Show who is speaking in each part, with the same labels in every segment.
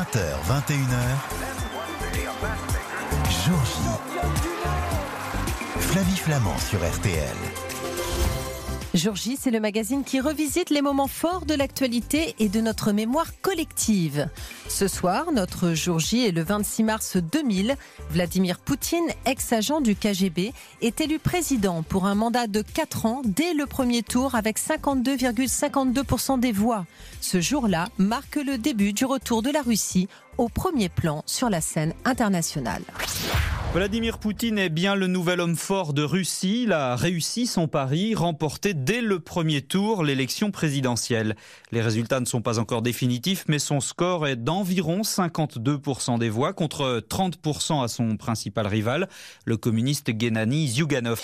Speaker 1: 20h, 21h, Jour J. Flavie Flamand sur RTL.
Speaker 2: Jour J, c'est le magazine qui revisite les moments forts de l'actualité et de notre mémoire collective. Ce soir, notre Jour J est le 26 mars 2000. Vladimir Poutine, ex-agent du KGB, est élu président pour un mandat de 4 ans dès le premier tour avec 52,52% des voix. Ce jour-là marque le début du retour de la Russie au premier plan sur la scène internationale.
Speaker 3: Vladimir Poutine est bien le nouvel homme fort de Russie. Il a réussi son pari, remporté dès le premier tour l'élection présidentielle. Les résultats ne sont pas encore définitifs, mais son score est d'environ 52% des voix contre 30% à son principal rival, le communiste Gennady Zyuganov.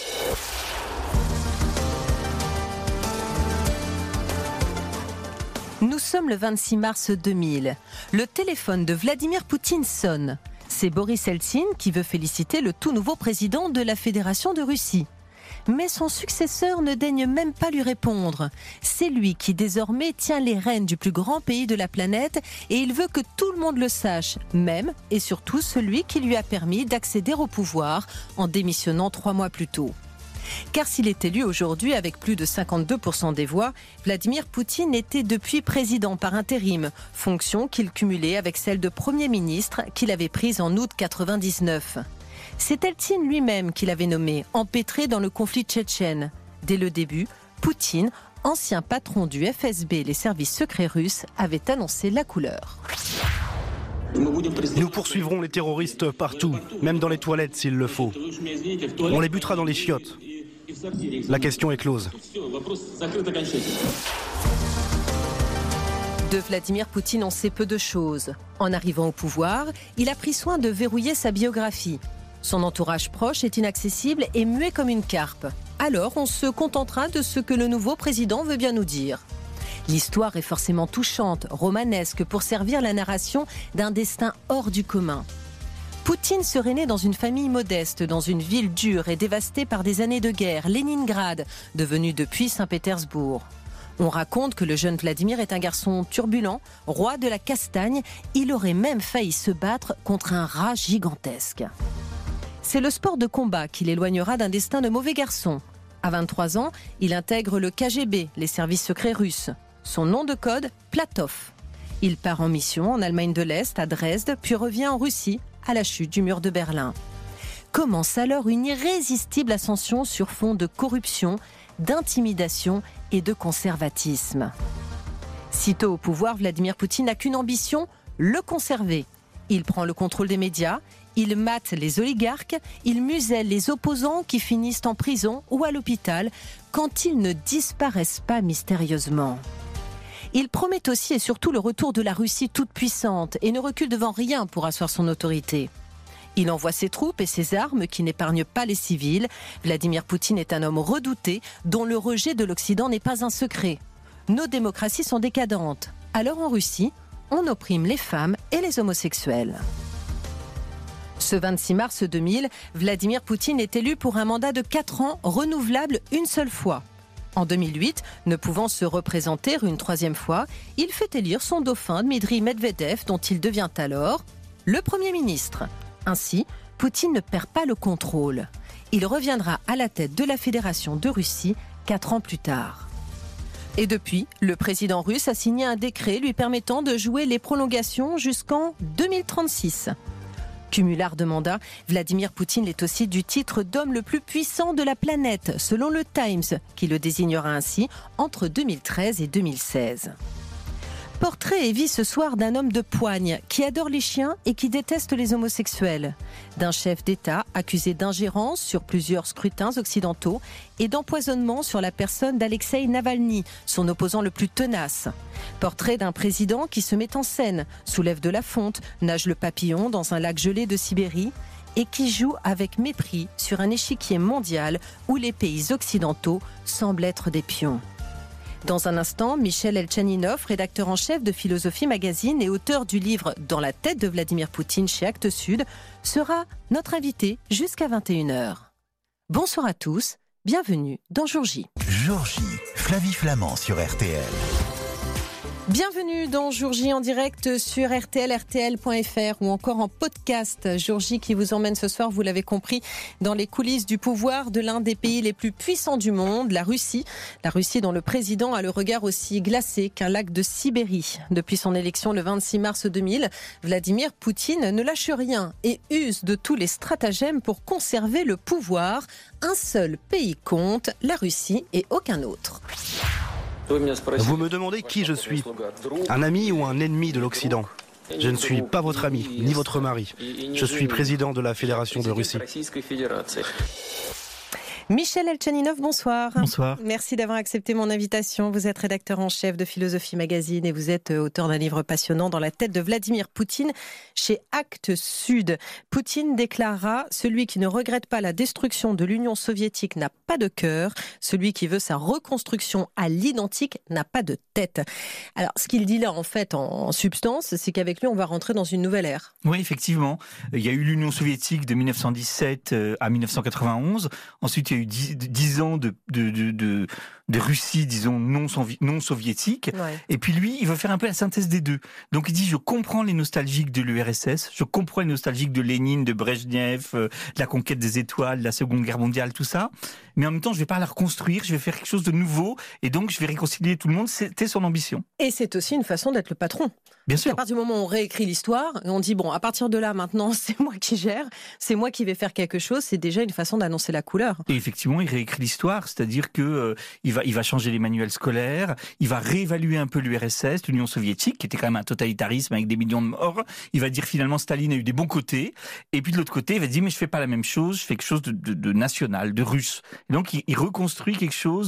Speaker 2: Nous sommes le 26 mars 2000. Le téléphone de Vladimir Poutine sonne. C'est Boris Eltsine qui veut féliciter le tout nouveau président de la Fédération de Russie. Mais son successeur ne daigne même pas lui répondre. C'est lui qui désormais tient les rênes du plus grand pays de la planète et il veut que tout le monde le sache, même et surtout celui qui lui a permis d'accéder au pouvoir en démissionnant 3 mois plus tôt. Car s'il est élu aujourd'hui avec plus de 52% des voix, Vladimir Poutine était depuis président par intérim, fonction qu'il cumulait avec celle de Premier ministre qu'il avait prise en août 1999. C'est Eltsine lui-même qui l'avait nommé, empêtré dans le conflit tchétchène. Dès le début, Poutine, ancien patron du FSB, les services secrets russes, avait annoncé la couleur.
Speaker 4: Nous poursuivrons les terroristes partout, même dans les toilettes s'il le faut. On les butera dans les chiottes. La question est close.
Speaker 2: De Vladimir Poutine, on sait peu de choses. En arrivant au pouvoir, il a pris soin de verrouiller sa biographie. Son entourage proche est inaccessible et muet comme une carpe. Alors, on se contentera de ce que le nouveau président veut bien nous dire. L'histoire est forcément touchante, romanesque, pour servir la narration d'un destin hors du commun. Poutine serait né dans une famille modeste, dans une ville dure et dévastée par des années de guerre, Leningrad, devenue depuis Saint-Pétersbourg. On raconte que le jeune Vladimir est un garçon turbulent, roi de la castagne. Il aurait même failli se battre contre un rat gigantesque. C'est le sport de combat qui l'éloignera d'un destin de mauvais garçon. À 23 ans, il intègre le KGB, les services secrets russes. Son nom de code, Platov. Il part en mission en Allemagne de l'Est, à Dresde, puis revient en Russie, à la chute du mur de Berlin. Commence alors une irrésistible ascension sur fond de corruption, d'intimidation et de conservatisme. Sitôt au pouvoir, Vladimir Poutine n'a qu'une ambition, le conserver. Il prend le contrôle des médias, il mate les oligarques, il muselle les opposants qui finissent en prison ou à l'hôpital quand ils ne disparaissent pas mystérieusement. Il promet aussi et surtout le retour de la Russie toute puissante et ne recule devant rien pour asseoir son autorité. Il envoie ses troupes et ses armes qui n'épargnent pas les civils. Vladimir Poutine est un homme redouté dont le rejet de l'Occident n'est pas un secret. Nos démocraties sont décadentes. Alors en Russie, on opprime les femmes et les homosexuels. Ce 26 mars 2000, Vladimir Poutine est élu pour un mandat de 4 ans renouvelable une seule fois. En 2008, ne pouvant se représenter une 3e fois, il fait élire son dauphin Dmitri Medvedev, dont il devient alors le Premier ministre. Ainsi, Poutine ne perd pas le contrôle. Il reviendra à la tête de la Fédération de Russie 4 ans plus tard. Et depuis, le président russe a signé un décret lui permettant de jouer les prolongations jusqu'en 2036. Cumulard de mandats, Vladimir Poutine est aussi du titre d'homme le plus puissant de la planète, selon le Times, qui le désignera ainsi entre 2013 et 2016. Portrait et vie ce soir d'un homme de poigne qui adore les chiens et qui déteste les homosexuels. D'un chef d'État accusé d'ingérence sur plusieurs scrutins occidentaux et d'empoisonnement sur la personne d'Alexeï Navalny, son opposant le plus tenace. Portrait d'un président qui se met en scène, soulève de la fonte, nage le papillon dans un lac gelé de Sibérie et qui joue avec mépris sur un échiquier mondial où les pays occidentaux semblent être des pions. Dans un instant, Michel Elchaninov, rédacteur en chef de Philosophie Magazine et auteur du livre « Dans la tête de Vladimir Poutine » chez Actes Sud, sera notre invité jusqu'à 21h. Bonsoir à tous, bienvenue dans Jour J.
Speaker 1: Jour J, Flavie Flamand sur RTL.
Speaker 2: Bienvenue dans Jour J en direct sur RTL, RTL.fr ou encore en podcast. Jour J qui vous emmène ce soir, vous l'avez compris, dans les coulisses du pouvoir de l'un des pays les plus puissants du monde, la Russie. La Russie dont le président a le regard aussi glacé qu'un lac de Sibérie. Depuis son élection le 26 mars 2000, Vladimir Poutine ne lâche rien et use de tous les stratagèmes pour conserver le pouvoir. Un seul pays compte, la Russie et aucun autre.
Speaker 4: Vous me demandez qui je suis, un ami ou un ennemi de l'Occident? Je ne suis pas votre ami, ni votre mari. Je suis président de la Fédération de Russie.
Speaker 2: Michel Elchaninov, bonsoir.
Speaker 5: Bonsoir.
Speaker 2: Merci d'avoir accepté mon invitation. Vous êtes rédacteur en chef de Philosophie Magazine et vous êtes auteur d'un livre passionnant, Dans la tête de Vladimir Poutine, chez Actes Sud. Poutine déclara « Celui qui ne regrette pas la destruction de l'Union soviétique n'a pas de cœur. Celui qui veut sa reconstruction à l'identique n'a pas de tête. » Alors, ce qu'il dit là, en fait, en substance, c'est qu'avec lui, on va rentrer dans une nouvelle ère.
Speaker 5: Oui, effectivement. Il y a eu l'Union soviétique de 1917 à 1991. Ensuite, il y a eu 10 ans de Russie, disons, non soviétique. Ouais. Et puis lui, il veut faire un peu la synthèse des deux. Donc il dit, je comprends les nostalgiques de l'URSS, je comprends les nostalgiques de Lénine, de Brejnev, de la conquête des étoiles, de la Seconde Guerre mondiale, tout ça. Mais en même temps, je vais pas la reconstruire, je vais faire quelque chose de nouveau. Et donc, je vais réconcilier tout le monde. C'était son ambition.
Speaker 2: Et c'est aussi une façon d'être le patron.
Speaker 5: Bien sûr.
Speaker 2: À partir du moment où on réécrit l'histoire, et on dit, bon, à partir de là, maintenant, c'est moi qui gère, c'est moi qui vais faire quelque chose, c'est déjà une façon d'annoncer la couleur.
Speaker 5: Et effectivement, il réécrit l'histoire, c'est-à-dire que il va changer les manuels scolaires, il va réévaluer un peu l'URSS, l'Union soviétique, qui était quand même un totalitarisme avec des millions de morts. Il va dire finalement, Staline a eu des bons côtés, et puis de l'autre côté, il va dire, mais je fais pas la même chose, je fais quelque chose de national, de russe. Et donc, il reconstruit quelque chose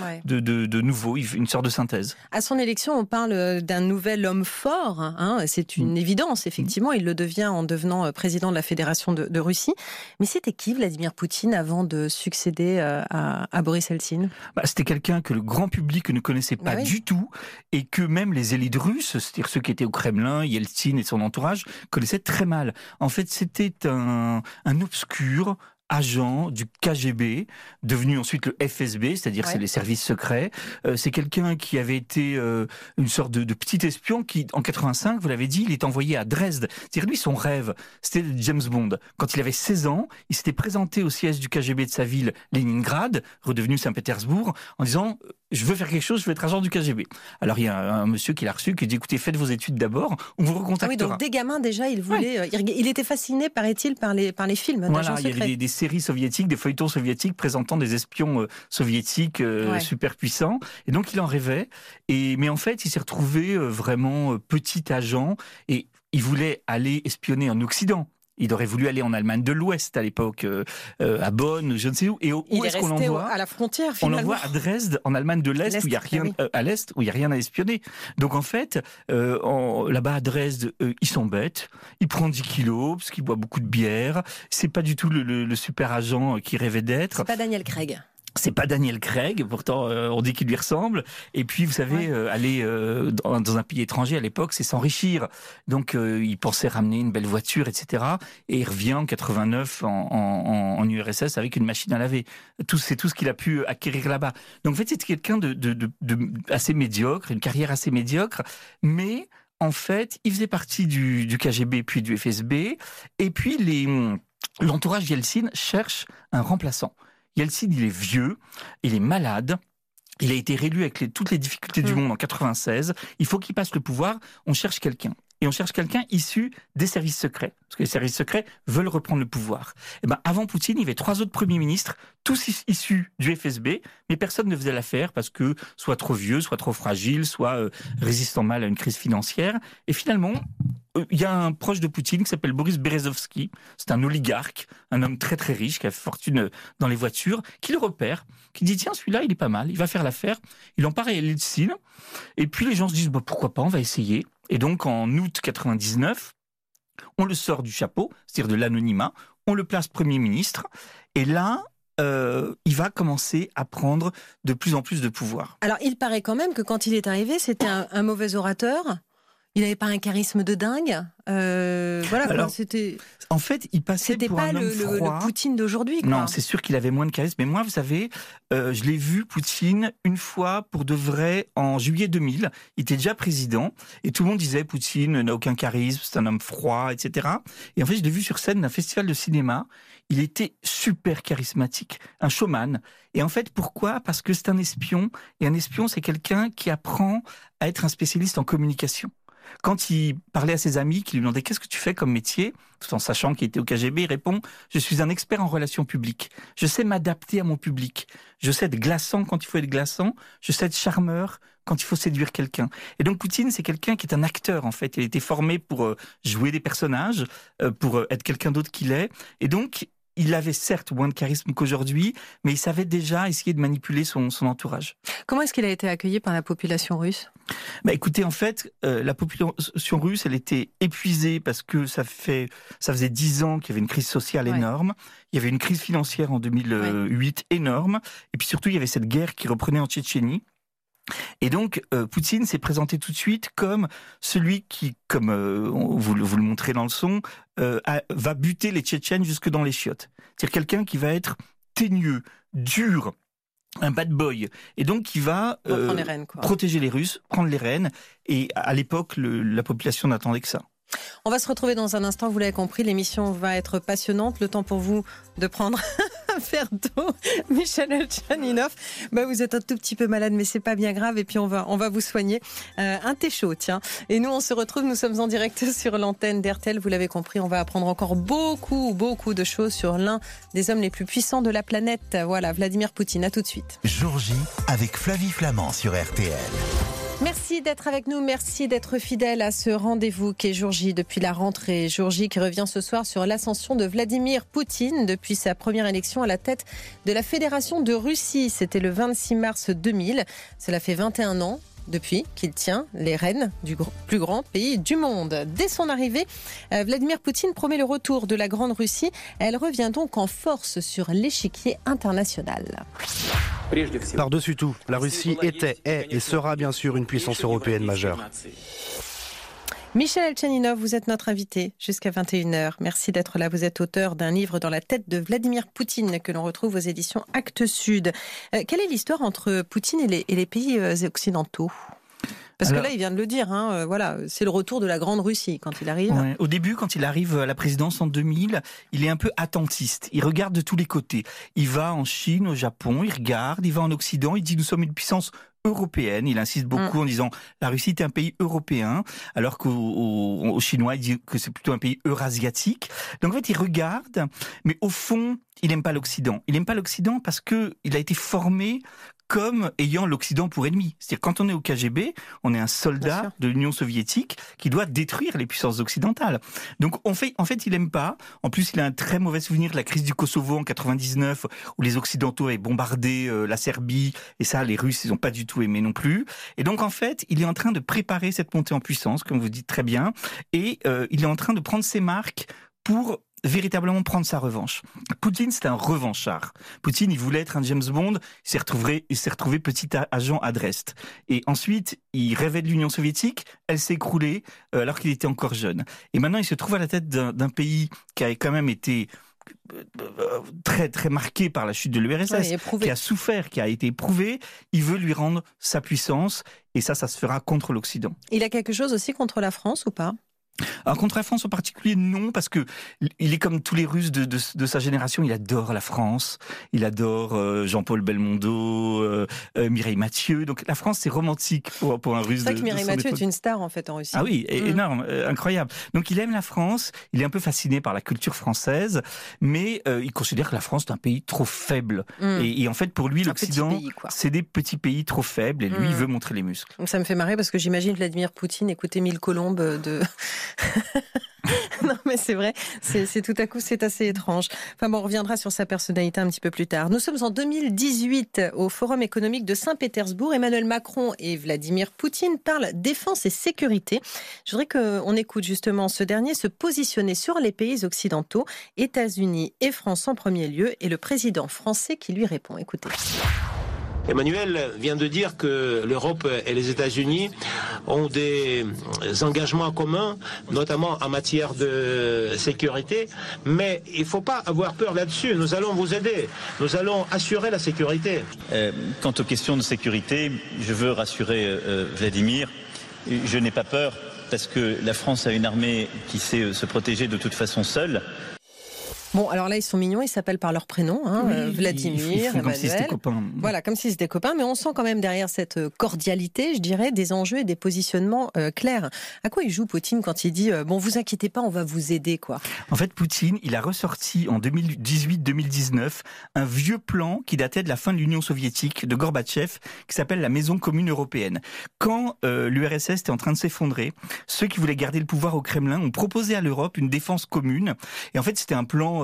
Speaker 5: de nouveau, une sorte de synthèse.
Speaker 2: À son élection, on parle d'un nouvel homme fort. C'est une évidence, effectivement. Il le devient en devenant président de la Fédération de Russie. Mais c'était qui Vladimir Poutine avant de succéder à Boris Eltsine ?
Speaker 5: C'était quelqu'un que le grand public ne connaissait pas du tout et que même les élites russes, c'est-à-dire ceux qui étaient au Kremlin, Yeltsin et son entourage, connaissaient très mal. En fait, c'était un obscur agent du KGB, devenu ensuite le FSB, c'est-à-dire c'est les services secrets. C'est quelqu'un qui avait été une sorte de petit espion qui, en 85, vous l'avez dit, il est envoyé à Dresde. C'est-à-dire lui, son rêve, c'était James Bond. Quand il avait 16 ans, il s'était présenté au siège du KGB de sa ville, Leningrad, redevenu Saint-Pétersbourg, en disant « Je veux faire quelque chose, je veux être agent du KGB ». Alors il y a un monsieur qui l'a reçu, qui dit « Écoutez, faites vos études d'abord, on vous recontactera ».
Speaker 2: Oui, donc des gamins déjà, il voulait... Il était fasciné, paraît-il, par les films d'agents secrets.
Speaker 5: Il y avait des séries soviétiques, des feuilletons soviétiques présentant des espions soviétiques super puissants. Et donc, il en rêvait. Mais en fait, il s'est retrouvé vraiment petit agent et il voulait aller espionner en Occident. Il aurait voulu aller en Allemagne de l'Ouest à l'époque, à Bonn, je ne sais où. Et où est-ce qu'on l'envoie ?
Speaker 2: À la frontière, finalement.
Speaker 5: On l'envoie à Dresde, en Allemagne de l'Est, où il y a rien, à l'Est, où il y a rien à espionner. Donc en fait, là-bas à Dresde, il s'embête. Il prend 10 kilos parce qu'il boit beaucoup de bière. C'est pas du tout le super agent qu'il rêvait d'être.
Speaker 2: C'est pas Daniel Craig.
Speaker 5: C'est pas Daniel Craig, pourtant on dit qu'il lui ressemble. Et puis vous savez, aller dans un pays étranger à l'époque, c'est s'enrichir. Donc il pensait ramener une belle voiture, etc. Et il revient en 89 en URSS avec une machine à laver. C'est tout ce qu'il a pu acquérir là-bas. Donc en fait, c'est quelqu'un de assez médiocre, une carrière assez médiocre, mais en fait, il faisait partie du KGB puis du FSB. Et puis l'entourage Yeltsin cherche un remplaçant. Yeltsin, il est vieux, il est malade, il a été réélu avec toutes les difficultés du monde en 96, il faut qu'il passe le pouvoir, on cherche quelqu'un. Et on cherche quelqu'un issu des services secrets, parce que les services secrets veulent reprendre le pouvoir. Et avant Poutine, il y avait 3 autres premiers ministres, tous issus du FSB, mais personne ne faisait l'affaire parce que soit trop vieux, soit trop fragile, soit résistant mal à une crise financière. Et finalement, il y a un proche de Poutine qui s'appelle Boris Berezovsky, c'est un oligarque, un homme très très riche qui a fait fortune dans les voitures, qui le repère, qui dit tiens celui-là il est pas mal, il va faire l'affaire, il en parle à Yeltsin, et puis les gens se disent pourquoi pas, on va essayer. Et donc en août 99, on le sort du chapeau, c'est-à-dire de l'anonymat, on le place Premier ministre, et là il va commencer à prendre de plus en plus de pouvoir.
Speaker 2: Alors il paraît quand même que quand il est arrivé, c'était un mauvais orateur, Il n'avait pas un charisme de dingue. Voilà. Alors, c'était.
Speaker 5: En fait, il passait pour un homme froid.
Speaker 2: C'était pas le Poutine d'aujourd'hui. Quoi.
Speaker 5: Non, c'est sûr qu'il avait moins de charisme. Mais moi, vous savez, je l'ai vu Poutine une fois pour de vrai en juillet 2000. Il était déjà président et tout le monde disait Poutine n'a aucun charisme, c'est un homme froid, etc. Et en fait, je l'ai vu sur scène d'un festival de cinéma. Il était super charismatique, un showman. Et en fait, pourquoi ? Parce que c'est un espion. Et un espion, c'est quelqu'un qui apprend à être un spécialiste en communication. Quand il parlait à ses amis, qui lui demandaient « Qu'est-ce que tu fais comme métier ?» tout en sachant qu'il était au KGB, il répond « Je suis un expert en relations publiques. Je sais m'adapter à mon public. Je sais être glaçant quand il faut être glaçant. Je sais être charmeur quand il faut séduire quelqu'un. » Et donc Poutine, c'est quelqu'un qui est un acteur en fait. Il a été formé pour jouer des personnages, pour être quelqu'un d'autre qu'il est. Et donc, il avait certes moins de charisme qu'aujourd'hui, mais il savait déjà essayer de manipuler son entourage.
Speaker 2: Comment est-ce qu'il a été accueilli par la population russe ?
Speaker 5: Écoutez, en fait, la population russe, elle était épuisée parce que ça faisait 10 ans qu'il y avait une crise sociale énorme. Il y avait une crise financière en 2008 énorme. Et puis surtout, il y avait cette guerre qui reprenait en Tchétchénie. Et donc, Poutine s'est présenté tout de suite comme celui qui, comme vous le montrez dans le son, va buter les Tchétchènes jusque dans les chiottes. C'est-à-dire quelqu'un qui va être teigneux, dur, un bad boy, et donc qui va
Speaker 2: les rênes,
Speaker 5: protéger les Russes, prendre les rênes. Et à l'époque, la population n'attendait que ça.
Speaker 2: On va se retrouver dans un instant, vous l'avez compris, l'émission va être passionnante. Le temps pour vous de prendre un verre d'eau. Michel Elchaninov, vous êtes un tout petit peu malade, mais c'est pas bien grave. Et puis on va vous soigner. Un thé chaud, tiens. Et nous, on se retrouve, nous sommes en direct sur l'antenne d'RTL. Vous l'avez compris, on va apprendre encore beaucoup de choses sur l'un des hommes les plus puissants de la planète. Voilà, Vladimir Poutine. À tout de suite.
Speaker 1: Jour J avec Flavie Flamand sur RTL.
Speaker 2: Merci d'être avec nous, merci d'être fidèle à ce rendez-vous qui est Jour J depuis la rentrée. Jour J qui revient ce soir sur l'ascension de Vladimir Poutine depuis sa première élection à la tête de la Fédération de Russie. C'était le 26 mars 2000. Cela fait 21 ans depuis qu'il tient les rênes du plus grand pays du monde. Dès son arrivée, Vladimir Poutine promet le retour de la Grande Russie. Elle revient donc en force sur l'échiquier international.
Speaker 4: Par-dessus tout, la Russie était, est et sera bien sûr une puissance européenne majeure.
Speaker 2: Michel Elchaninov, vous êtes notre invité jusqu'à 21h. Merci d'être là. Vous êtes auteur d'un livre dans la tête de Vladimir Poutine que l'on retrouve aux éditions Actes Sud. Quelle est l'histoire entre Poutine et les pays occidentaux ? Parce que là, il vient de le dire, voilà, c'est le retour de la Grande Russie quand il arrive.
Speaker 5: Ouais. Au début, quand il arrive à la présidence en 2000, il est un peu attentiste. Il regarde de tous les côtés. Il va en Chine, au Japon, il regarde, il va en Occident, il dit « nous sommes une puissance européenne ». Il insiste beaucoup en disant « la Russie est un pays européen », alors qu'aux Chinois, il dit que c'est plutôt un pays eurasiatique. Donc en fait, il regarde, mais au fond, il n'aime pas l'Occident. Il n'aime pas l'Occident parce qu'il a été formé comme ayant l'Occident pour ennemi. C'est-à-dire quand on est au KGB, on est un soldat de l'Union soviétique qui doit détruire les puissances occidentales. Donc en fait, il aime pas. En plus, il a un très mauvais souvenir de la crise du Kosovo en 99, où les Occidentaux avaient bombardé la Serbie, et ça, les Russes, ils n'ont pas du tout aimé non plus. Et donc en fait, il est en train de préparer cette montée en puissance, comme vous dites très bien, et il est en train de prendre ses marques pour véritablement prendre sa revanche. Poutine, c'est un revanchard. Poutine, il voulait être un James Bond, il s'est retrouvé petit agent à Dresde. Et ensuite, il rêvait de l'Union soviétique, elle s'est écroulée alors qu'il était encore jeune. Et maintenant, il se trouve à la tête d'un pays qui a quand même été très très marqué par la chute de l'URSS, qui a souffert, qui a été éprouvé. Il veut lui rendre sa puissance, et ça se fera contre l'Occident.
Speaker 2: Il a quelque chose aussi contre la France ou pas ?
Speaker 5: Alors contre la France en particulier, non, parce que il est comme tous les Russes de sa génération, il adore la France, il adore Jean-Paul Belmondo, Mireille Mathieu. Donc la France, c'est romantique pour un Russe.
Speaker 2: C'est vrai que Mireille Mathieu est une star en fait en Russie.
Speaker 5: Ah oui, énorme, incroyable. Donc il aime la France, il est un peu fasciné par la culture française, mais il considère que la France est un pays trop faible. Et en fait, pour lui, l'Occident, c'est des petits pays trop faibles, et lui, il veut montrer les muscles.
Speaker 2: Donc ça me fait marrer parce que j'imagine Vladimir Poutine écouter Mille Colombes de... Non mais c'est vrai, c'est tout à coup c'est assez étrange. Enfin bon, on reviendra sur sa personnalité un petit peu plus tard. Nous sommes en 2018 au Forum économique de Saint-Pétersbourg. Emmanuel Macron et Vladimir Poutine parlent défense et sécurité. Je voudrais qu'on écoute justement ce dernier se positionner sur les pays occidentaux, États-Unis et France en premier lieu, et le président français qui lui répond. Écoutez.
Speaker 6: Emmanuel vient de dire que l'Europe et les États-Unis ont des engagements communs, notamment en matière de sécurité, mais il ne faut pas avoir peur là-dessus. Nous allons vous aider, nous allons assurer la sécurité.
Speaker 7: Quant aux questions de sécurité, je veux rassurer Vladimir, je n'ai pas peur parce que la France a une armée qui sait se protéger de toute façon seule.
Speaker 2: Bon, alors là, ils sont mignons, ils s'appellent par leur prénom, Vladimir,
Speaker 5: Emmanuel. Comme si c'était
Speaker 2: copains. Voilà, comme si c'était copains, mais on sent quand même derrière cette cordialité, je dirais, des enjeux et des positionnements clairs. À quoi il joue Poutine quand il dit « Bon, vous inquiétez pas, on va vous aider », quoi ?
Speaker 5: En fait, Poutine, il a ressorti en 2018-2019 un vieux plan qui datait de la fin de l'Union soviétique, de Gorbatchev, qui s'appelle la Maison commune européenne. Quand l'URSS était en train de s'effondrer, ceux qui voulaient garder le pouvoir au Kremlin ont proposé à l'Europe une défense commune. Et en fait, c'était un plan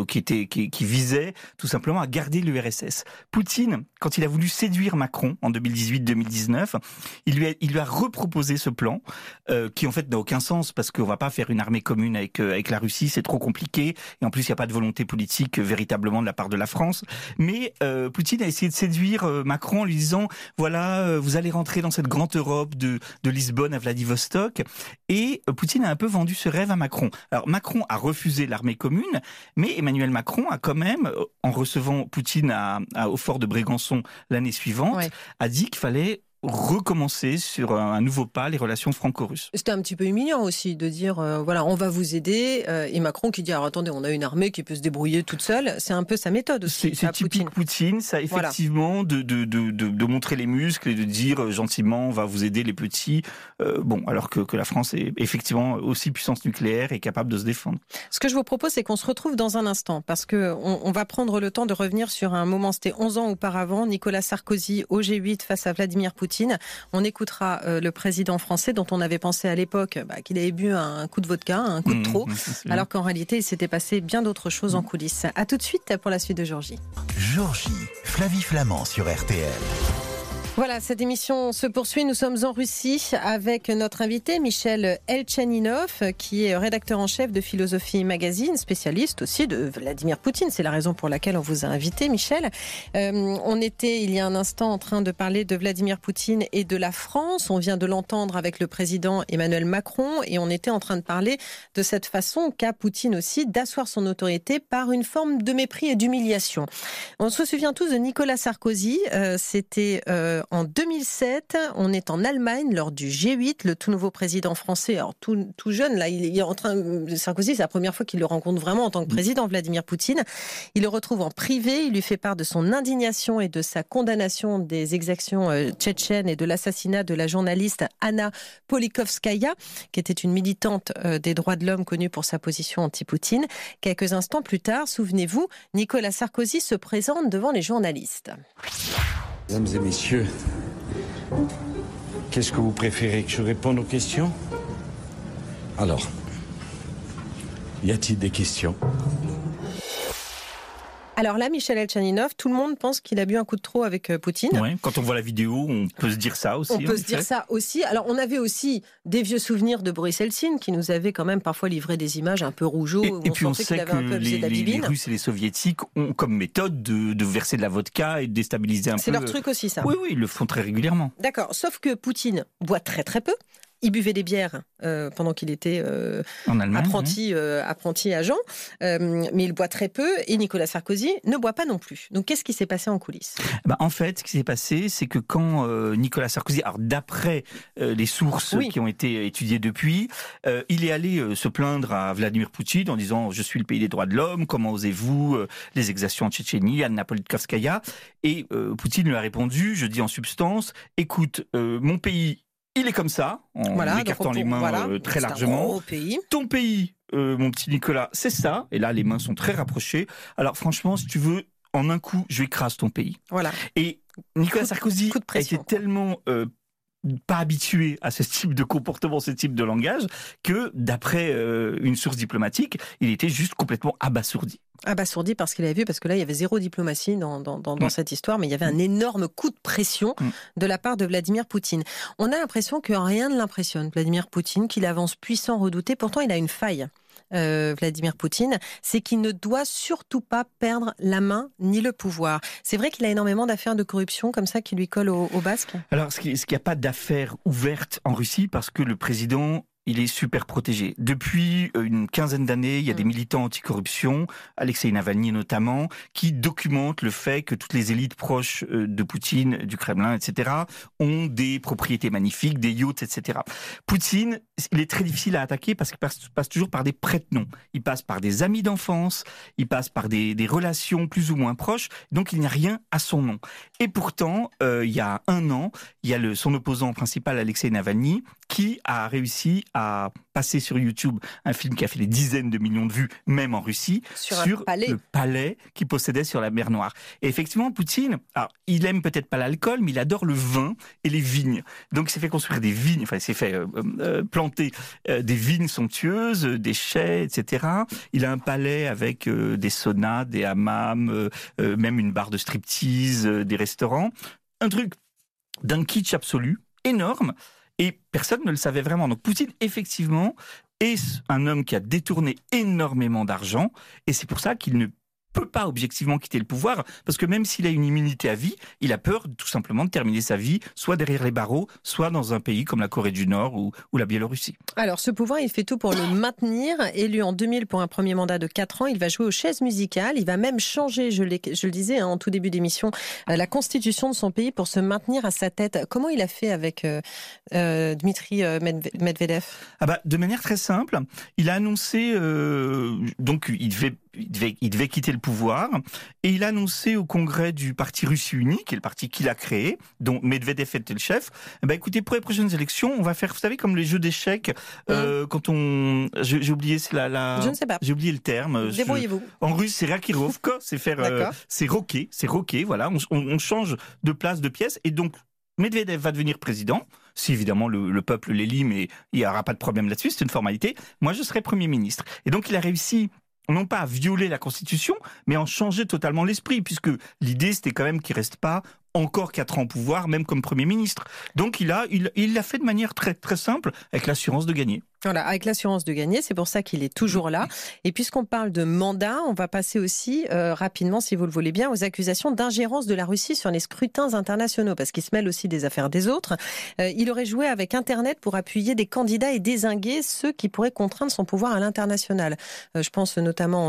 Speaker 5: qui visait tout simplement à garder l'URSS. Poutine, quand il a voulu séduire Macron en 2018-2019, il lui a reproposé ce plan qui en fait n'a aucun sens parce qu'on va pas faire une armée commune avec la Russie, c'est trop compliqué et en plus il n'y a pas de volonté politique véritablement de la part de la France. Mais Poutine a essayé de séduire Macron en lui disant voilà, vous allez rentrer dans cette grande Europe de Lisbonne à Vladivostok, et Poutine a un peu vendu ce rêve à Macron. Alors Macron a refusé l'armée commune, mais Emmanuel Macron a quand même, en recevant Poutine au fort de Brégançon l'année suivante, a dit qu'il fallait recommencer sur un nouveau pas les relations franco-russes.
Speaker 2: C'était un petit peu humiliant aussi de dire voilà, on va vous aider, et Macron qui dit alors attendez, on a une armée qui peut se débrouiller toute seule. C'est un peu sa méthode aussi.
Speaker 5: C'est typique Poutine, ça effectivement, de montrer les muscles et de dire gentiment on va vous aider les petits, alors que la France est effectivement aussi puissance nucléaire et capable de se défendre.
Speaker 2: Ce que je vous propose, c'est qu'on se retrouve dans un instant parce que on va prendre le temps de revenir sur un moment, c'était 11 ans auparavant, Nicolas Sarkozy au G8 face à Vladimir Poutine. On écoutera le président français dont on avait pensé à l'époque qu'il avait bu un coup de vodka, un coup de trop, alors qu'en réalité il s'était passé bien d'autres choses en coulisses. À tout de suite pour la suite de Jour J.
Speaker 1: Jour J, Flavie Flamand sur RTL.
Speaker 2: Voilà, cette émission se poursuit. Nous sommes en Russie avec notre invité Michel Elchaninov, qui est rédacteur en chef de Philosophie Magazine, spécialiste aussi de Vladimir Poutine. C'est la raison pour laquelle on vous a invité, Michel. On était il y a un instant en train de parler de Vladimir Poutine et de la France. On vient de l'entendre avec le président Emmanuel Macron et on était en train de parler de cette façon qu'a Poutine aussi d'asseoir son autorité par une forme de mépris et d'humiliation. On se souvient tous de Nicolas Sarkozy. C'était en 2007, on est en Allemagne lors du G8, le tout nouveau président français, alors tout jeune, là, il est en train, Sarkozy, c'est la première fois qu'il le rencontre vraiment en tant que président, Vladimir Poutine. Il le retrouve en privé, il lui fait part de son indignation et de sa condamnation des exactions tchétchènes et de l'assassinat de la journaliste Anna Politkovskaya, qui était une militante des droits de l'homme connue pour sa position anti-Poutine. Quelques instants plus tard, souvenez-vous, Nicolas Sarkozy se présente devant les journalistes.
Speaker 8: Mesdames et messieurs, qu'est-ce que vous préférez, que je réponde aux questions ? Alors, y a-t-il des questions ?
Speaker 2: Alors là, Michel Elchaninov, tout le monde pense qu'il a bu un coup de trop avec Poutine.
Speaker 5: Ouais, quand on voit la vidéo, on peut se dire ça aussi.
Speaker 2: On peut se dire ça aussi. Alors, on avait aussi des vieux souvenirs de Boris Eltsine, qui nous avait quand même parfois livré des images un peu rougeaux.
Speaker 5: Et puis on sait que les Russes et les Soviétiques ont comme méthode de verser de la vodka et de déstabiliser un peu.
Speaker 2: C'est leur truc aussi, ça.
Speaker 5: Oui, ils le font très régulièrement.
Speaker 2: D'accord, sauf que Poutine boit très très peu. Il buvait des bières pendant qu'il était
Speaker 5: en Allemagne,
Speaker 2: apprenti agent, mais il boit très peu et Nicolas Sarkozy ne boit pas non plus. Donc qu'est-ce qui s'est passé en coulisses ?
Speaker 5: En fait, ce qui s'est passé, c'est que quand Nicolas Sarkozy, alors d'après les sources qui ont été étudiées depuis, il est allé se plaindre à Vladimir Poutine en disant « Je suis le pays des droits de l'homme, comment osez-vous les exactions en Tchétchénie, Anna Politkovskaya ?» Et Poutine lui a répondu, je dis en substance « Écoute, mon pays, il est comme ça, en écartant les mains très largement. Ton pays, mon petit Nicolas, c'est ça. » Et là, les mains sont très rapprochées. Alors franchement, si tu veux, en un coup, je écrase ton pays.
Speaker 2: Voilà.
Speaker 5: Et Nicolas Sarkozy a été tellement pas habitué à ce type de comportement, ce type de langage, que d'après une source diplomatique, il était juste complètement abasourdi.
Speaker 2: Abasourdi parce qu'il avait vu, parce que là il y avait zéro diplomatie dans cette histoire, mais il y avait un énorme coup de pression de la part de Vladimir Poutine. On a l'impression que rien ne l'impressionne, Vladimir Poutine, qu'il avance puissant, redouté, pourtant il a une faille. Vladimir Poutine, c'est qu'il ne doit surtout pas perdre la main ni le pouvoir. C'est vrai qu'il a énormément d'affaires de corruption comme ça qui lui collent au basque.
Speaker 5: Alors, est-ce qu'il n'y a pas d'affaires ouvertes en Russie parce que le président... il est super protégé. Depuis une quinzaine d'années, il y a des militants anticorruption, Alexei Navalny notamment, qui documentent le fait que toutes les élites proches de Poutine, du Kremlin, etc., ont des propriétés magnifiques, des yachts, etc. Poutine, il est très difficile à attaquer parce qu'il passe toujours par des prête-noms. Il passe par des amis d'enfance, il passe par des relations plus ou moins proches, donc il n'y a rien à son nom. Et pourtant, il y a un an, il y a son opposant principal, Alexei Navalny, qui a réussi à passer sur YouTube un film qui a fait des dizaines de millions de vues, même en Russie, sur le palais qu'il possédait sur la mer Noire. Et effectivement, Poutine, alors, il aime peut-être pas l'alcool, mais il adore le vin et les vignes. Donc il s'est fait construire des vignes, enfin il s'est fait planter des vignes somptueuses, des chais, etc. Il a un palais avec des saunas, des hammams, même une barre de striptease, des restaurants. Un truc d'un kitsch absolu, énorme. Et personne ne le savait vraiment. Donc Poutine, effectivement, est un homme qui a détourné énormément d'argent. Et c'est pour ça qu'il ne peut pas objectivement quitter le pouvoir, parce que même s'il a une immunité à vie, il a peur tout simplement de terminer sa vie soit derrière les barreaux, soit dans un pays comme la Corée du Nord ou la Biélorussie.
Speaker 2: Alors ce pouvoir, il fait tout pour le maintenir. Élu en 2000 pour un premier mandat de 4 ans, il va jouer aux chaises musicales, il va même changer, je le disais en tout début d'émission, la constitution de son pays pour se maintenir à sa tête. Comment il a fait avec Dmitri Medvedev ?
Speaker 5: De manière très simple, il a annoncé, donc il devait quitter le pouvoir, et il a annoncé au congrès du parti Russie Unie, qui est le parti qu'il a créé, dont Medvedev était le chef, écoutez, pour les prochaines élections, on va faire, vous savez, comme les jeux d'échecs, quand on... J'ai oublié, c'est
Speaker 2: Je ne sais pas.
Speaker 5: J'ai oublié le terme.
Speaker 2: Débrouillez-vous.
Speaker 5: En russe, c'est rakirovka, c'est faire... c'est roquer, voilà, on change de place, de pièce, et donc Medvedev va devenir président, si évidemment le peuple l'élit, mais il n'y aura pas de problème là-dessus, c'est une formalité. Moi, je serai Premier ministre. Et donc, il a réussi non pas à violer la Constitution, mais à en changer totalement l'esprit, puisque l'idée, c'était quand même qu'il ne reste pas encore 4 ans au pouvoir, même comme Premier ministre. Donc il l'a fait de manière très, très simple, avec l'assurance de gagner.
Speaker 2: Voilà, avec l'assurance de gagner, c'est pour ça qu'il est toujours là. Et puisqu'on parle de mandat, on va passer aussi rapidement, si vous le voulez bien, aux accusations d'ingérence de la Russie sur les scrutins internationaux, parce qu'il se mêle aussi des affaires des autres. Il aurait joué avec Internet pour appuyer des candidats et dézinguer ceux qui pourraient contraindre son pouvoir à l'international. Je pense notamment en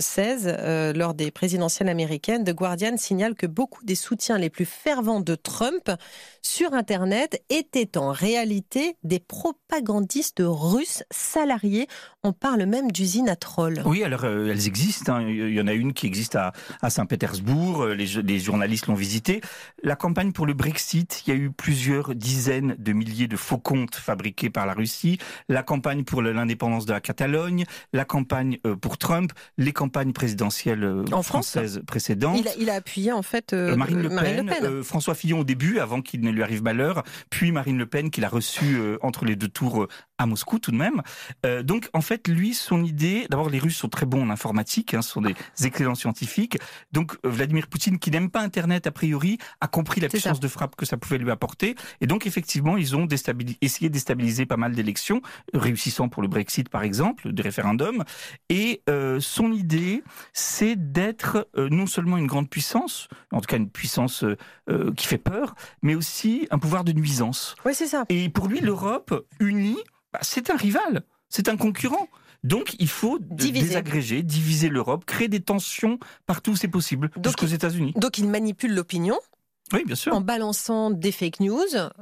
Speaker 2: 2016, lors des présidentielles américaines, The Guardian signale que beaucoup des soutiens les plus fervents de Trump sur Internet étaient en réalité des propagandistes russes salariés. On parle même d'usines à trolls.
Speaker 5: Oui, alors elles existent. Il y en a une qui existe à Saint-Pétersbourg. Les journalistes l'ont visitée. La campagne pour le Brexit, il y a eu plusieurs dizaines de milliers de faux comptes fabriqués par la Russie. La campagne pour l'indépendance de la Catalogne, la campagne pour Trump, les campagnes présidentielles françaises précédentes.
Speaker 2: Il a appuyé en fait
Speaker 5: Marine Le Pen. François Fillon au début, avant qu'il ne lui arrive malheur, puis Marine Le Pen qu'il a reçue entre les deux tours à Moscou tout de même. Donc en fait, lui, son idée, d'abord les Russes sont très bons en informatique, ce sont des excellents scientifiques, donc Vladimir Poutine, qui n'aime pas Internet a priori, a compris la puissance de frappe que ça pouvait lui apporter, et donc effectivement ils ont essayé de déstabiliser pas mal d'élections, réussissant pour le Brexit par exemple, des référendums, et son idée, c'est d'être non seulement une grande puissance, en tout cas une puissance qui fait peur, mais aussi un pouvoir de nuisance.
Speaker 2: Oui, c'est ça.
Speaker 5: Et pour lui, l'Europe unie, c'est un rival, c'est un concurrent. Donc il faut désagréger, diviser l'Europe, créer des tensions partout où c'est possible, jusqu'aux États-Unis.
Speaker 2: Donc il manipule l'opinion.
Speaker 5: Oui, bien sûr.
Speaker 2: En balançant des fake news.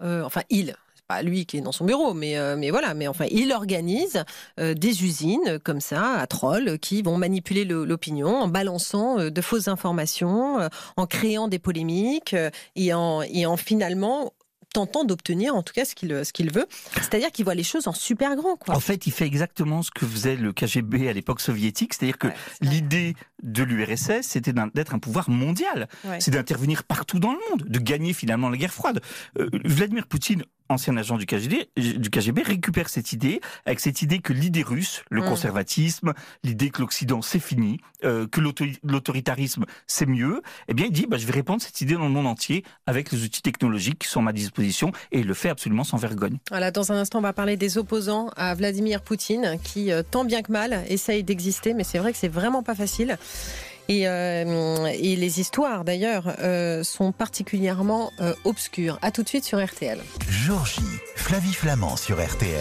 Speaker 2: C'est pas lui qui est dans son bureau, mais enfin, il organise des usines comme ça, à trolls, qui vont manipuler l'opinion en balançant de fausses informations, en créant des polémiques et en finalement tentant d'obtenir en tout cas ce qu'il veut. C'est-à-dire qu'il voit les choses en super grand, quoi.
Speaker 5: En fait, il fait exactement ce que faisait le KGB à l'époque soviétique, c'est-à-dire que l'idée de l'URSS, c'était d'être un pouvoir mondial. Ouais. C'est d'intervenir partout dans le monde, de gagner finalement la guerre froide. Vladimir Poutine, ancien agent du KGB, récupère cette idée, avec cette idée que l'idée russe, le conservatisme, l'idée que l'Occident c'est fini, que l'autoritarisme c'est mieux, eh bien il dit je vais répandre cette idée dans le monde entier avec les outils technologiques qui sont à ma disposition. propositions et il le fait absolument sans vergogne.
Speaker 2: Voilà, dans un instant, on va parler des opposants à Vladimir Poutine qui, tant bien que mal, essayent d'exister, mais c'est vrai que c'est vraiment pas facile. Et les histoires, d'ailleurs, sont particulièrement obscures. À tout de suite sur RTL.
Speaker 1: Jour J, Flavie Flamand sur RTL.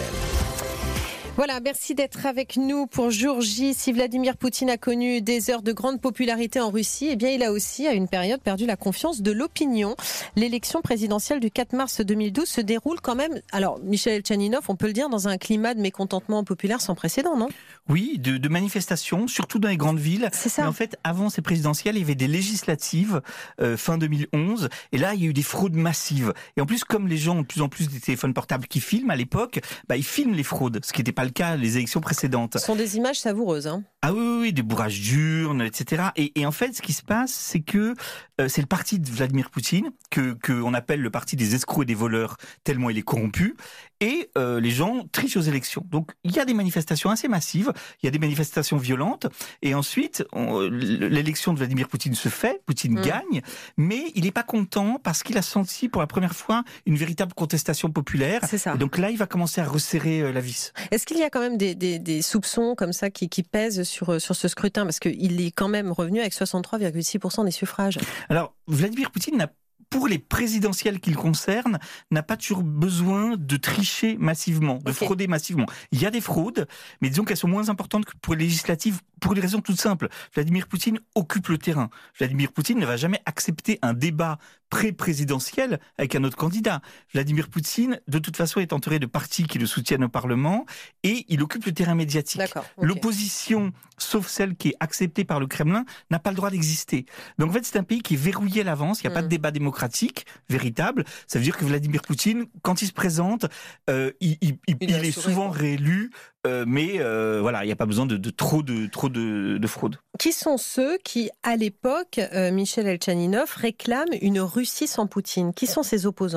Speaker 2: Voilà, merci d'être avec nous pour Jour J. Si Vladimir Poutine a connu des heures de grande popularité en Russie, eh bien il a aussi, à une période, perdu la confiance de l'opinion. L'élection présidentielle du 4 mars 2012 se déroule quand même, alors Michel Elchaninov, on peut le dire, dans un climat de mécontentement populaire sans précédent, non ?
Speaker 5: Oui, de manifestations, surtout dans les grandes villes.
Speaker 2: C'est ça.
Speaker 5: Mais en fait, avant ces présidentielles, il y avait des législatives fin 2011. Et là, il y a eu des fraudes massives. Et en plus, comme les gens ont de plus en plus des téléphones portables qui filment à l'époque, ils filment les fraudes, ce qui n'était pas le cas les élections précédentes.
Speaker 2: Ce sont des images savoureuses. Hein.
Speaker 5: Ah oui, des bourrages d'urnes, etc. Et en fait, ce qui se passe, c'est que c'est le parti de Vladimir Poutine, que on appelle le parti des escrocs et des voleurs, tellement il est corrompu. Et les gens trichent aux élections. Donc, il y a des manifestations assez massives, il y a des manifestations violentes. Et ensuite, l'élection de Vladimir Poutine se fait, Poutine gagne, mais il n'est pas content parce qu'il a senti pour la première fois une véritable contestation populaire.
Speaker 2: C'est ça.
Speaker 5: Et donc là, il va commencer à resserrer la vis.
Speaker 2: Est-ce qu'il y a quand même des soupçons comme ça qui pèsent sur ce scrutin ? Parce qu'il est quand même revenu avec 63,6% des suffrages.
Speaker 5: Alors, Vladimir Poutine pour les présidentielles qu'il concerne, n'a pas toujours besoin de tricher massivement, de frauder massivement. Il y a des fraudes, mais disons qu'elles sont moins importantes que pour les législatives, pour des raisons toutes simples. Vladimir Poutine occupe le terrain. Vladimir Poutine ne va jamais accepter un débat pré-présidentiel avec un autre candidat. Vladimir Poutine, de toute façon, est entouré de partis qui le soutiennent au Parlement et il occupe le terrain médiatique. L'opposition, sauf celle qui est acceptée par le Kremlin, n'a pas le droit d'exister. Donc en fait, c'est un pays qui est verrouillé à l'avance, il n'y a pas de débat démocratique véritable. Ça veut dire que Vladimir Poutine, quand il se présente, il est souvent réélu, mais voilà, il n'y a pas besoin de trop de fraude.
Speaker 2: Qui sont ceux qui, à l'époque, Michel Elchaninov, réclament une Russie sans Poutine ? Qui sont ses opposants ?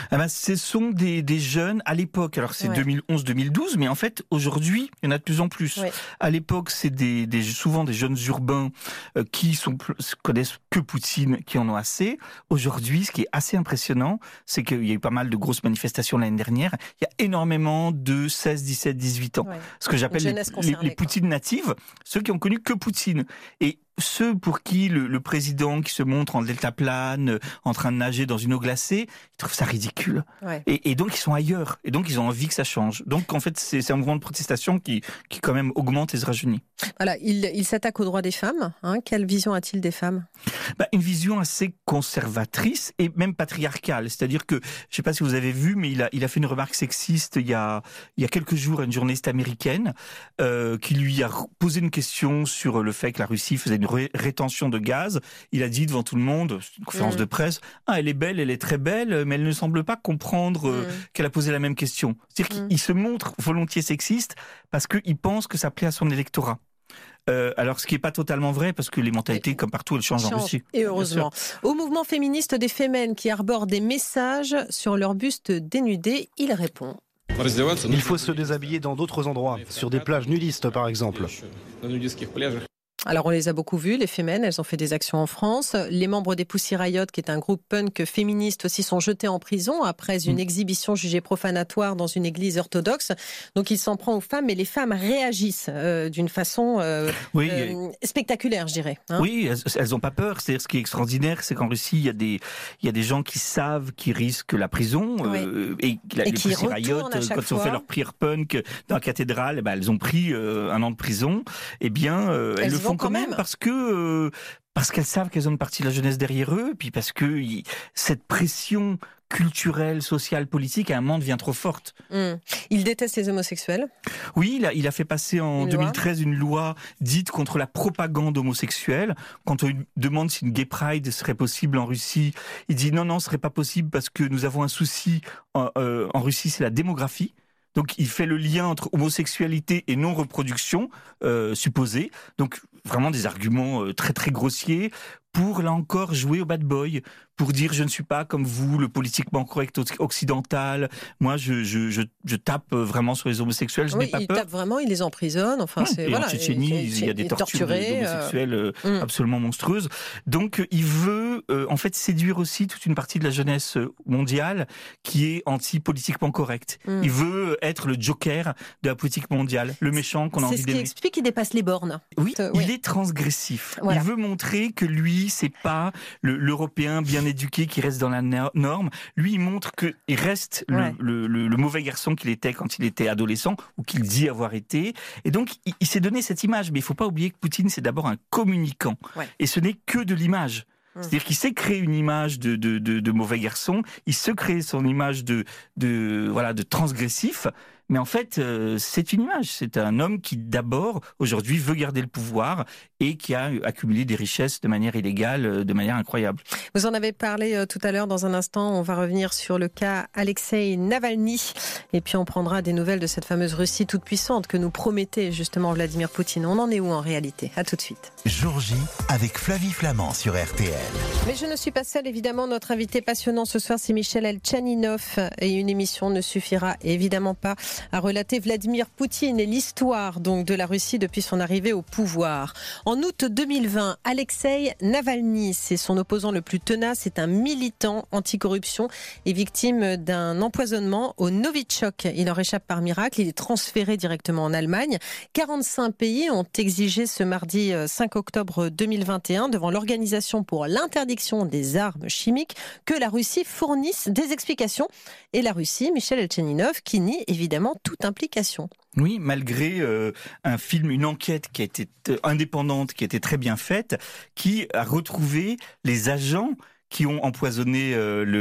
Speaker 5: Ce sont des jeunes, à l'époque, alors c'est 2011-2012, mais en fait, aujourd'hui, il y en a de plus en plus. Ouais. À l'époque, c'est souvent des jeunes urbains qui connaissent que Poutine, qui en ont assez. Aujourd'hui, ce qui est assez impressionnant, c'est qu'il y a eu pas mal de grosses manifestations l'année dernière. Il y a énormément de 16, 17, 18 ans. Ouais. Ce que j'appelle les Poutine natives, ceux qui ont connu que Poutine. Et ceux pour qui le président qui se montre en deltaplane, en train de nager dans une eau glacée, ils trouvent ça ridicule. Ouais. Et donc ils sont ailleurs. Et donc ils ont envie que ça change. Donc en fait c'est un mouvement de protestation qui quand même augmente et se rajeunit.
Speaker 2: Voilà, il s'attaque aux droits des femmes. Quelle vision a-t-il des femmes ?
Speaker 5: Une vision assez conservatrice et même patriarcale. C'est-à-dire que, je ne sais pas si vous avez vu, mais il a fait une remarque sexiste il y a quelques jours à une journaliste américaine qui lui a posé une question sur le fait que la Russie faisait une rétention de gaz. Il a dit devant tout le monde, une conférence de presse, elle est belle, elle est très belle, mais elle ne semble pas comprendre qu'elle a posé la même question. C'est-à-dire qu'il se montre volontiers sexiste parce qu'il pense que ça plaît à son électorat. Alors ce qui n'est pas totalement vrai parce que les mentalités comme partout elles changent en Russie.
Speaker 2: Et heureusement. Au mouvement féministe des Femen qui arborent des messages sur leur buste dénudé, il répond.
Speaker 4: Il faut se déshabiller dans d'autres endroits, sur des plages nudistes par exemple.
Speaker 2: Alors on les a beaucoup vues, les Femen, elles ont fait des actions en France. Les membres des Pussy Riot, qui est un groupe punk féministe aussi, sont jetés en prison après une exhibition jugée profanatoire dans une église orthodoxe. Donc il s'en prend aux femmes, mais les femmes réagissent d'une façon spectaculaire, je dirais.
Speaker 5: Oui, elles n'ont pas peur. C'est-à-dire, ce qui est extraordinaire, c'est qu'en Russie, il y a des gens qui savent qu'ils risquent la prison. Et les Pussy Riot, quand ils ont fait leur prière punk dans la cathédrale, elles ont pris 1 an de prison. Eh bien, elles le font quand même parce qu'elles savent qu'elles ont une partie de la jeunesse derrière eux, et puis parce que cette pression culturelle, sociale, politique, à un moment devient trop forte.
Speaker 2: Il déteste les homosexuels.
Speaker 5: Oui, il a fait passer en 2013 une loi dite contre la propagande homosexuelle. Quand on lui demande si une gay pride serait possible en Russie, il dit non, ce serait pas possible parce que nous avons un souci en Russie, c'est la démographie. Donc il fait le lien entre homosexualité et non-reproduction supposée. Donc vraiment des arguments très très grossiers pour, là encore, jouer au bad boy, pour dire je ne suis pas comme vous, le politiquement correct occidental. Moi, je tape vraiment sur les homosexuels, je n'ai pas peur.
Speaker 2: Il tape vraiment, il les emprisonne. Enfin,
Speaker 5: en Tchétchenie, il y a des tortures d'homosexuels absolument monstrueuses. Donc, il veut en fait séduire aussi toute une partie de la jeunesse mondiale qui est anti-politiquement correcte. Il veut être le joker de la politique mondiale, le méchant qu'on a envie d'aimer.
Speaker 2: C'est ce qui explique qu'il dépasse les bornes.
Speaker 5: Oui, il est transgressif. Voilà. Il veut montrer que lui, c'est pas l'Européen bien éduqué qui reste dans la norme. Lui, il montre qu'il reste le mauvais garçon qu'il était quand il était adolescent, ou qu'il dit avoir été. Et donc, il s'est donné cette image. Mais il ne faut pas oublier que Poutine, c'est d'abord un communicant. Ouais. Et ce n'est que de l'image. C'est-à-dire qu'il sait créer une image de mauvais garçon, il sait créer son image de transgressif, mais en fait, c'est une image. C'est un homme qui, d'abord, aujourd'hui, veut garder le pouvoir et qui a accumulé des richesses de manière illégale, de manière incroyable.
Speaker 2: Vous en avez parlé tout à l'heure. Dans un instant, on va revenir sur le cas Alexeï Navalny. Et puis, on prendra des nouvelles de cette fameuse Russie toute puissante que nous promettait justement Vladimir Poutine. On en est où en réalité? À tout de suite.
Speaker 1: Jour J avec Flavie Flamand sur RTL.
Speaker 2: Mais je ne suis pas seule, évidemment. Notre invité passionnant ce soir, c'est Michel Elchaninov. Et une émission ne suffira évidemment pas à relater Vladimir Poutine et l'histoire donc de la Russie depuis son arrivée au pouvoir. En août 2020, Alexeï Navalny, c'est son opposant le plus tenace, c'est un militant anticorruption et victime d'un empoisonnement au Novichok. Il en réchappe par miracle, il est transféré directement en Allemagne. 45 pays ont exigé ce mardi 5 octobre 2021 devant l'Organisation pour l'interdiction des armes chimiques que la Russie fournisse des explications. Et la Russie, Michel Elchaninov, qui nie évidemment toute implication.
Speaker 5: Oui, malgré un film, une enquête qui a été indépendante, qui a été très bien faite, qui a retrouvé les agents qui ont empoisonné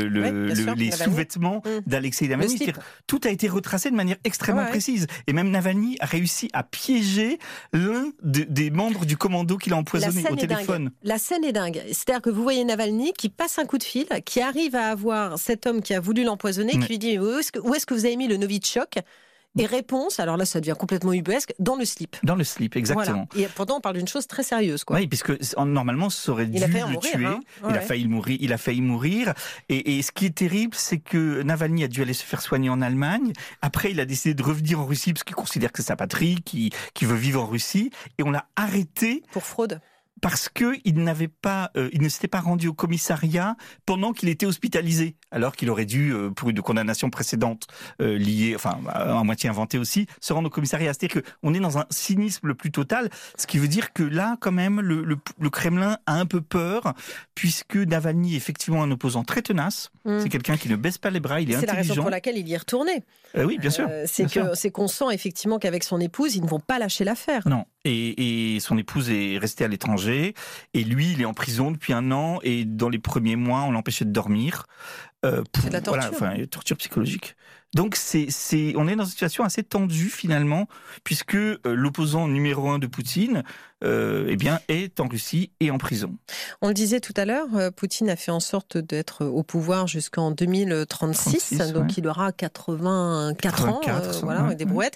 Speaker 5: les sous-vêtements d'Alexeï Navalny. Tout a été retracé de manière extrêmement précise. Et même Navalny a réussi à piéger l'un des membres du commando qu'il a empoisonné au téléphone.
Speaker 2: La scène est dingue. C'est-à-dire que vous voyez Navalny qui passe un coup de fil, qui arrive à avoir cet homme qui a voulu l'empoisonner, qui lui dit « Où est-ce que vous avez mis le Novichok ?» Et réponse, alors là ça devient complètement ubuesque, dans le slip.
Speaker 5: Dans le slip, exactement.
Speaker 2: Voilà. Et pourtant on parle d'une chose très sérieuse, quoi.
Speaker 5: Oui, puisque normalement ça aurait dû le tuer. Il a failli mourir. Et ce qui est terrible, c'est que Navalny a dû aller se faire soigner en Allemagne. Après, il a décidé de revenir en Russie parce qu'il considère que c'est sa patrie, qu'il veut vivre en Russie. Et on l'a arrêté
Speaker 2: pour fraude.
Speaker 5: Parce que il ne s'était pas rendu au commissariat pendant qu'il était hospitalisé, alors qu'il aurait dû, pour une condamnation précédente liée, à moitié inventée aussi, se rendre au commissariat. C'est-à-dire qu'on est dans un cynisme le plus total, ce qui veut dire que là, quand même, le Kremlin a un peu peur, puisque Navalny est effectivement un opposant très tenace. C'est quelqu'un qui ne baisse pas les bras, il est intelligent.
Speaker 2: C'est la raison pour laquelle il y est retourné.
Speaker 5: Oui, bien sûr.
Speaker 2: C'est qu'on sent effectivement qu'avec son épouse, ils ne vont pas lâcher l'affaire.
Speaker 5: Non. Et son épouse est restée à l'étranger. Et lui, il est en prison depuis 1 an. Et dans les premiers mois, on l'empêchait de dormir.
Speaker 2: C'est de la torture.
Speaker 5: Torture psychologique. Donc, on est dans une situation assez tendue, finalement, puisque l'opposant numéro 1 de Poutine est en Russie et en prison.
Speaker 2: On le disait tout à l'heure, Poutine a fait en sorte d'être au pouvoir jusqu'en 2036, donc il aura 84 ans, avec des brouettes.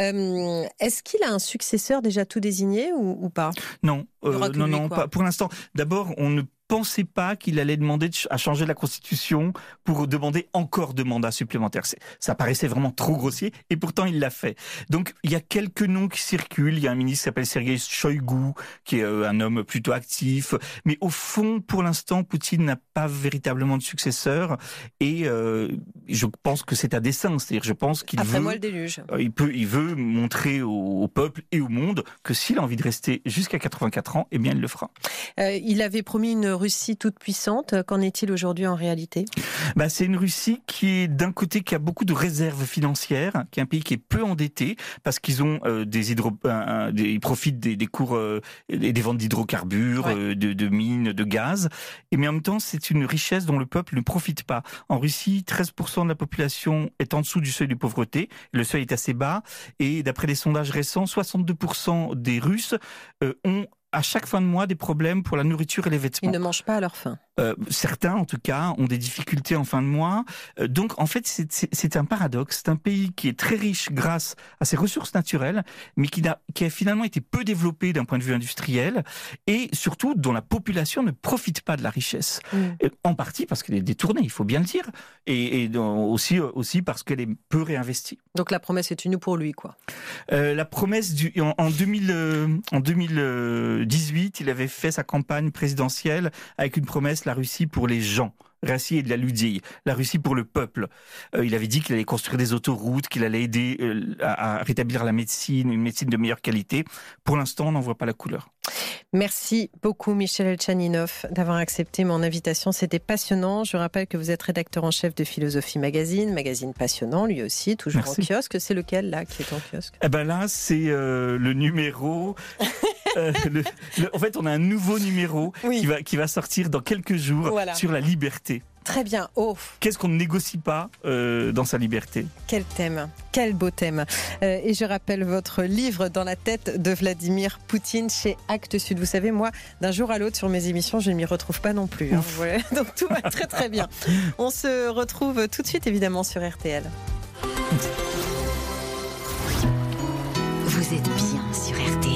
Speaker 2: Est-ce qu'il a un successeur déjà tout désigné ou pas?
Speaker 5: Non, pas pour l'instant. D'abord, on ne pensait pas qu'il allait demander à changer la Constitution pour demander encore 2 mandats supplémentaires. Ça paraissait vraiment trop grossier, et pourtant il l'a fait. Donc il y a quelques noms qui circulent. Il y a un ministre qui s'appelle Sergueï Shoïgu, qui est un homme plutôt actif. Mais au fond, pour l'instant, Poutine n'a pas véritablement de successeur, et je pense que c'est à dessein. C'est-à-dire, je pense qu'il
Speaker 2: Après moi le déluge.
Speaker 5: Il veut montrer au peuple et au monde que s'il a envie de rester jusqu'à 84 ans, eh bien il le fera.
Speaker 2: Il avait promis une Russie toute puissante. Qu'en est-il aujourd'hui en réalité?
Speaker 5: C'est une Russie qui est d'un côté qui a beaucoup de réserves financières, qui est un pays qui est peu endetté parce qu'ils ont ils profitent des cours et des ventes d'hydrocarbures, de mines, de gaz. Mais en même temps, c'est une richesse dont le peuple ne profite pas. En Russie, 13% de la population est en dessous du seuil de pauvreté. Le seuil est assez bas et d'après des sondages récents, 62% des Russes ont à chaque fin de mois des problèmes pour la nourriture et les vêtements.
Speaker 2: Ils ne mangent pas à leur faim.
Speaker 5: Certains, en tout cas, ont des difficultés en fin de mois. Donc, en fait, c'est un paradoxe. C'est un pays qui est très riche grâce à ses ressources naturelles, mais qui a finalement été peu développé d'un point de vue industriel, et surtout dont la population ne profite pas de la richesse. En partie parce qu'elle est détournée, il faut bien le dire, et aussi parce qu'elle est peu réinvestie.
Speaker 2: Donc la promesse est une pour lui, quoi.
Speaker 5: La promesse en 2018, il avait fait sa campagne présidentielle avec une promesse: la Russie pour les gens. Rassi et de la Ludie, la Russie pour le peuple. Il avait dit qu'il allait construire des autoroutes, qu'il allait aider à rétablir la médecine, une médecine de meilleure qualité. Pour l'instant, on n'en voit pas la couleur.
Speaker 2: Merci beaucoup Michel Elchaninov d'avoir accepté mon invitation. C'était passionnant. Je rappelle que vous êtes rédacteur en chef de Philosophie Magazine passionnant lui aussi, toujours en kiosque. C'est lequel là qui est en kiosque?
Speaker 5: Là, c'est le numéro... en fait, on a un nouveau numéro qui va sortir dans quelques jours sur la liberté.
Speaker 2: Très bien.
Speaker 5: Qu'est-ce qu'on ne négocie pas dans sa liberté?
Speaker 2: Quel thème, quel beau thème. Et je rappelle votre livre Dans la tête de Vladimir Poutine chez Actes Sud. Vous savez, moi, d'un jour à l'autre sur mes émissions, je ne m'y retrouve pas non plus. Voilà. Donc tout va très très bien. On se retrouve tout de suite évidemment sur RTL.
Speaker 9: Vous êtes bien sur RTL.